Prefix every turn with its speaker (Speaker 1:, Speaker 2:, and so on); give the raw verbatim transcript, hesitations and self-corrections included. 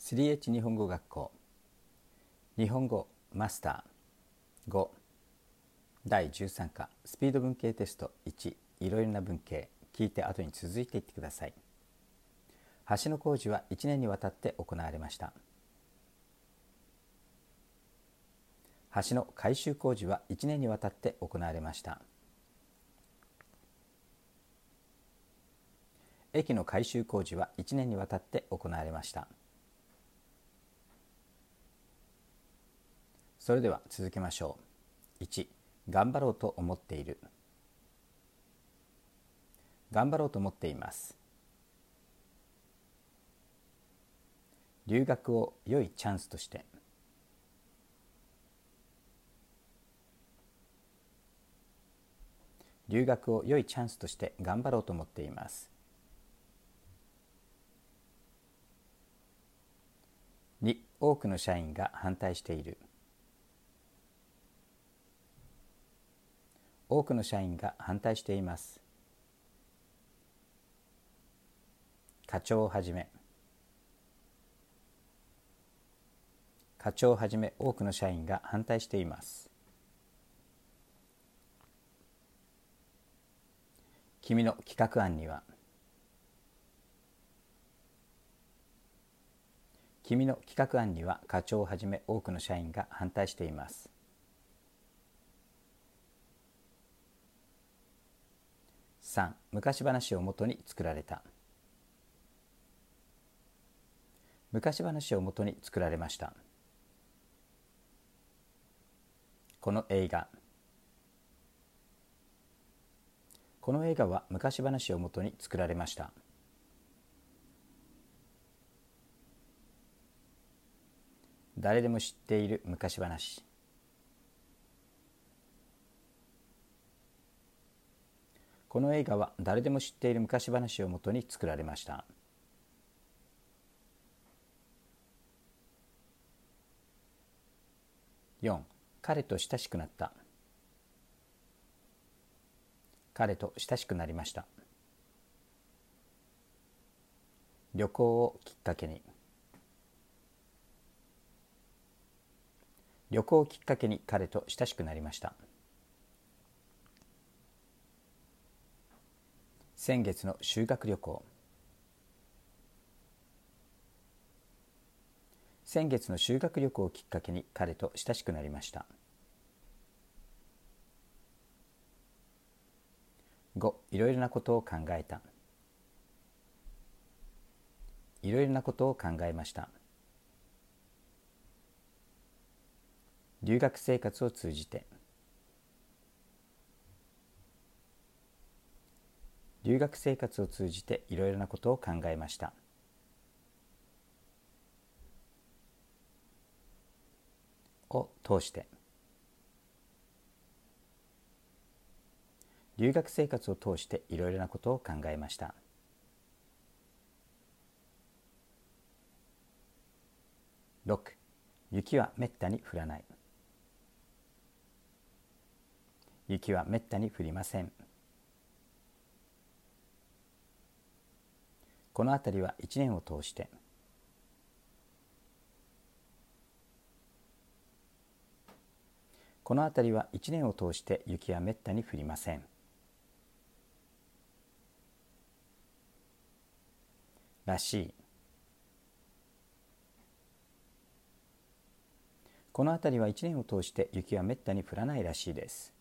Speaker 1: スリーエイチ 日本語学校日本語マスターごだいじゅうさん課スピード文系テストいちいろいろな文系聞いて後に続いていってください。橋の工事はいちねんにわたって行われました。橋の改修工事はいちねんにわたって行われました。駅の改修工事はいちねんにわたって行われました。それでは続けましょう。いち、頑張ろうと思っている。頑張ろうと思っています。留学を良いチャンスとして。留学を良いチャンスとして頑張ろうと思っています。に、多くの社員が反対している。多くの社員が反対しています。課長をはじめ課長をはじめ多くの社員が反対しています。君の企画案には君の企画案には課長をはじめ多くの社員が反対しています。さん、昔話をもとに作られた。昔話をもとに作られました。この映画この映画は昔話をもとに作られました。誰でも知っている昔話この映画は誰でも知っている昔話をもとに作られました。よん、彼と親しくなった。彼と親しくなりました。旅行をきっかけに旅行をきっかけに彼と親しくなりました。先月の修学旅行先月の修学旅行をきっかけに彼と親しくなりました。ご、いろいろなことを考えた。いろいろなことを考えました。留学生活を通じて留学生活を通じていろいろなことを考えました。を通して留学生活を通していろいろなことを考えました。ろく、雪はめったに降らない。雪はめったに降りません。この辺りはいちねんを通してこの辺りはいちねんを通して雪はめったに降りません。らしい。この辺りはいちねんを通して雪はめったに降らないらしいです。